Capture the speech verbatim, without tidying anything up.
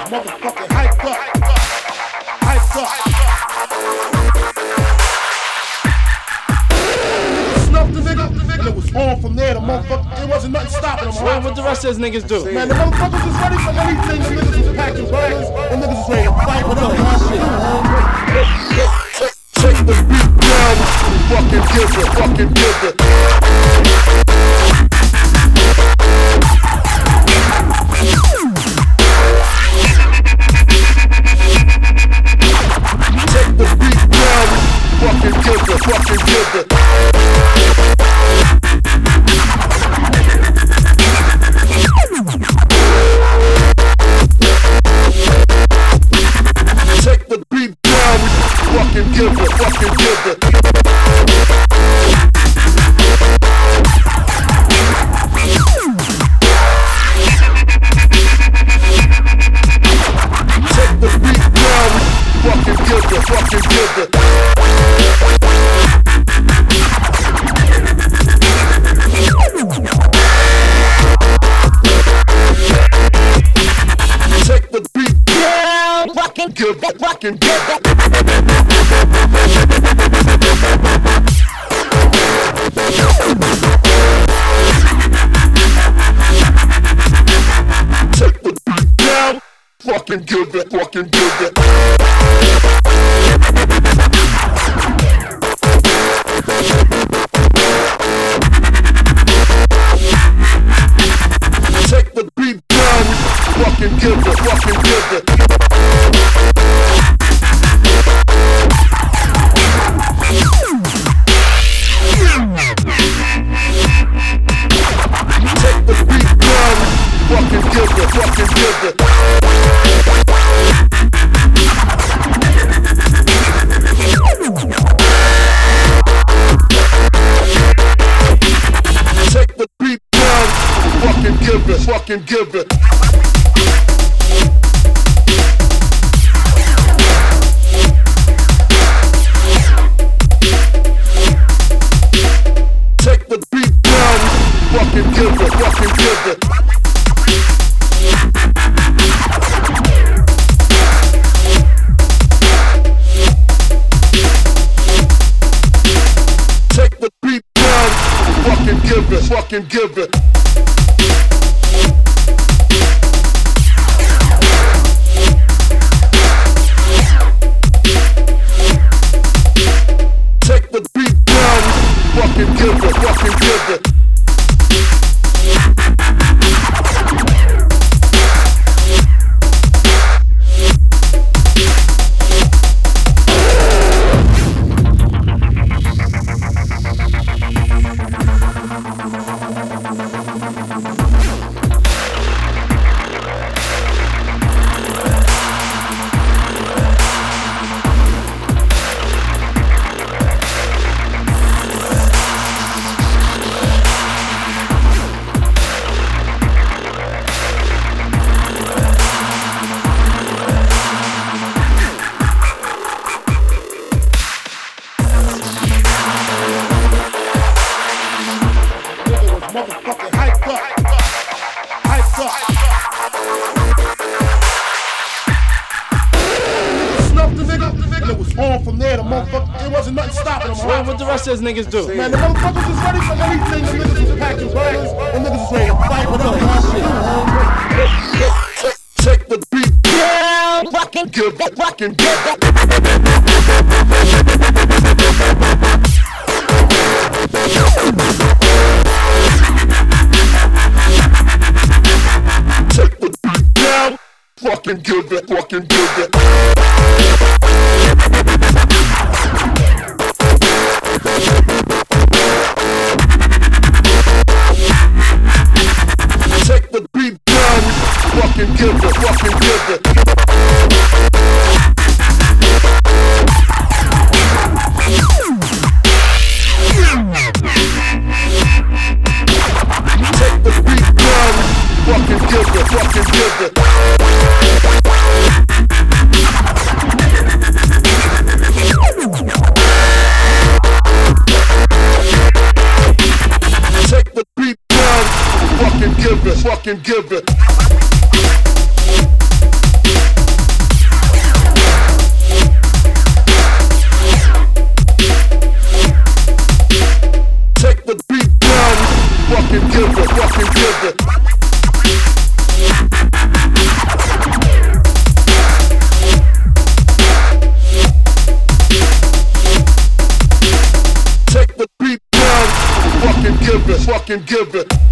motherfucking hyped up, hyped up. Snuffed the nigga, and it was on from there. The motherfucker, there wasn't nothing stopping them. What what the rest of those niggas do? Man, the motherfuckers was ready for anything. The niggas was packing burgers, the niggas was ready to fight with us. Take the beat down, fucking give it, fucking give it. Take the beat down, fucking give it, fucking give it. Take the beat down, fucking give it, fucking give it. Take the beat down, fucking give it, fucking give it. Take the beat down, fucking give it, fucking give it. Take the beat down, fucking give it, fucking give it. Take the beat down, fucking give it, fucking give it. Take the beat down, fucking give it, fucking give it. Take the beat down, fucking give it, fucking give it. Take the beat down, fucking give it, fucking give it. Take the beat down, fucking give it, fucking give it. Take the beat down, fucking give it, fucking give it. Motherfucking hyped up, hyped up. Snuffed the nigga, and it was on from there. The motherfucker, there wasn't nothing stopping them. What what the rest of those niggas do? Man, the motherfuckers was ready for anything. The niggas was packing burgers, the niggas was ready to fight with us. Take the beat down, fucking give it, fucking give it. Take the beat down, fucking give it, fucking give it. Take the beat down, fucking give it, fucking give it. Take the beat down, fucking give it, fucking give it. Take the beat down, fucking give it, fucking give it. fucking give it, fucking give it. Take the beat down, fucking give it, fucking give it.